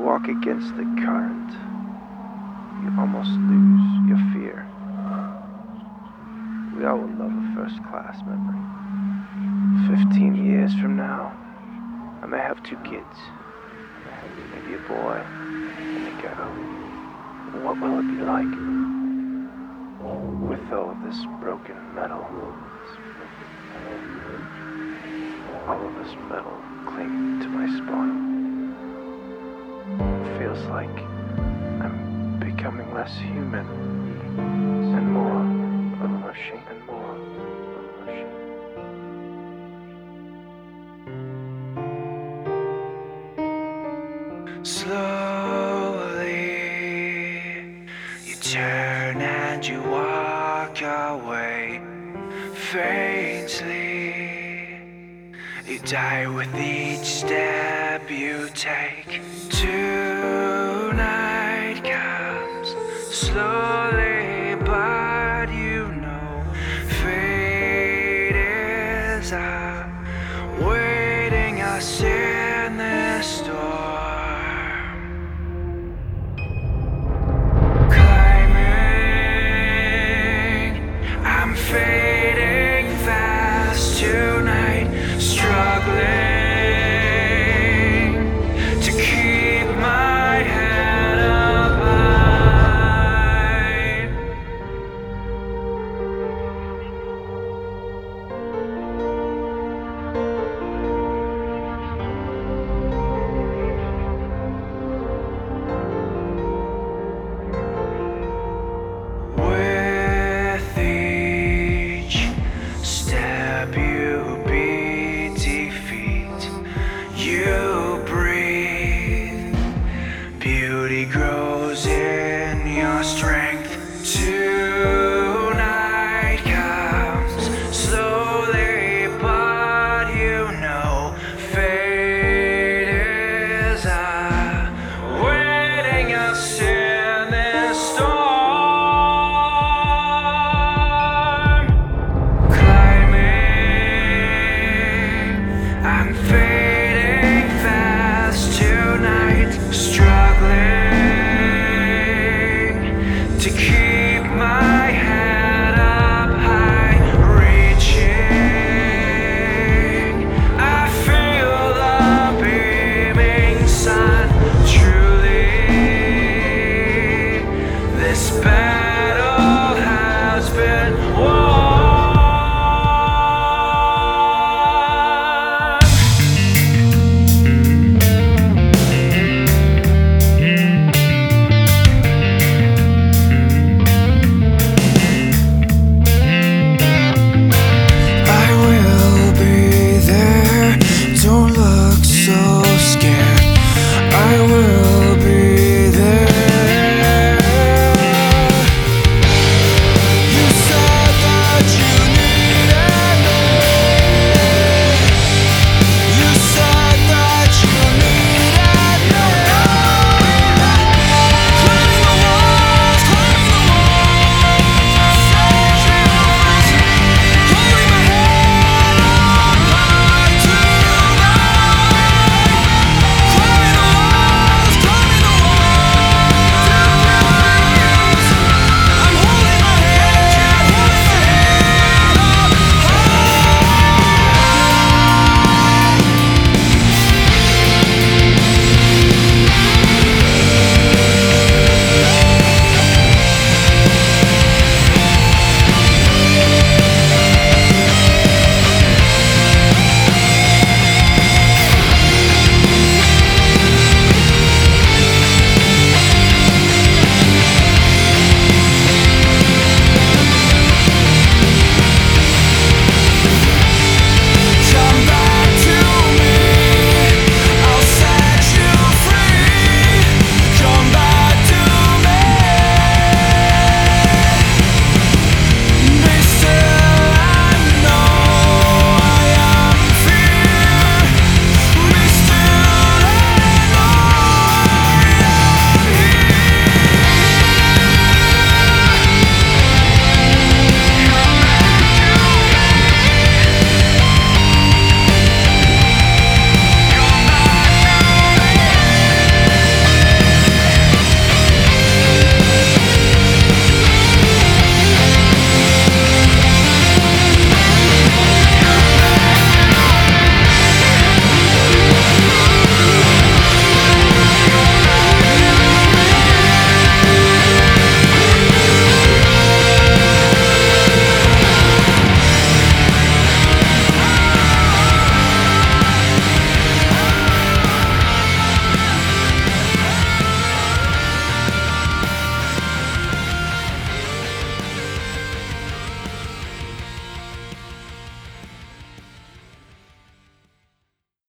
walk against the current, you almost lose your fear. We all will love a first-class memory. 15 years from now, I may have 2 kids. Maybe a boy and a girl. What will it be like? With all of this broken metal. All of this metal clinging to my spine. It feels like I'm becoming less human and more of a machine and more of a machine. Slowly, you turn and you walk away. Faintly, you die with each step you take. Tonight comes slowly, but you know fate is waiting us.